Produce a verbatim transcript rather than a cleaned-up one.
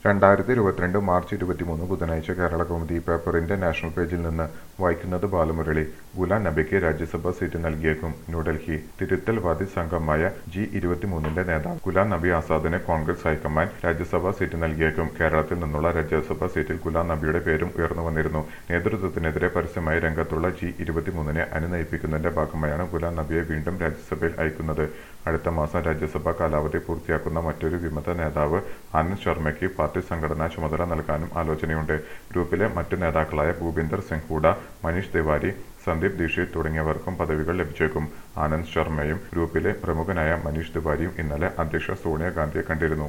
രണ്ടായിരത്തി ഇരുപത്തിരണ്ട് മാർച്ച് ഇരുപത്തിമൂന്ന് ബുധനാഴ്ച കേരളകൗമുദി പേപ്പറിന്റെ നാഷണൽ പേജിൽ നിന്ന് വായിക്കുന്നത് ബാലമുരളി. ഗുലാം നബിക്ക് രാജ്യസഭാ സീറ്റ് നൽകിയേക്കും. ന്യൂഡൽഹി. തിരുത്തൽവാദി സംഘമായ ജി ഇരുപത്തിമൂന്നിന്റെ നേതാവ് ഗുലാം നബി ആസാദിന് കോൺഗ്രസ് ഹൈക്കമാൻഡ് രാജ്യസഭാ സീറ്റ് നൽകിയേക്കും. കേരളത്തിൽ നിന്നുള്ള രാജ്യസഭാ സീറ്റിൽ ഗുലാം നബിയുടെ പേരും ഉയർന്നുവന്നിരുന്നു. നേതൃത്വത്തിനെതിരെ പരസ്യമായി രംഗത്തുള്ള ജി ഇരുപത്തിമൂന്നിനെ അനുനയിപ്പിക്കുന്നതിന്റെ ഭാഗമായാണ് ഗുലാം നബിയെ വീണ്ടും രാജ്യസഭയിൽ അയക്കുന്നത്. അടുത്ത മാസം രാജ്യസഭാ കാലാവധി പൂർത്തിയാക്കുന്ന മറ്റൊരു വിമത നേതാവ് ആനന്ദ് ശർമ്മയ്ക്ക് പാർട്ടി സംഘടനാ ചുമതല നൽകാനും ആലോചനയുണ്ട്. ഗ്രൂപ്പിലെ മറ്റു നേതാക്കളായ ഭൂപിന്ദർ സിംഗ് ഹൂഡ, മനീഷ് തിവാരി, സന്ദീപ് ദീക്ഷിത് തുടങ്ങിയവർക്കും പദവികൾ ലഭിച്ചേക്കും. ആനന്ദ് ശർമ്മയും ഗ്രൂപ്പിലെ പ്രമുഖനായ മനീഷ് തിവാരിയും ഇന്നലെ അധ്യക്ഷ സോണിയാ ഗാന്ധിയെ കണ്ടിരുന്നു.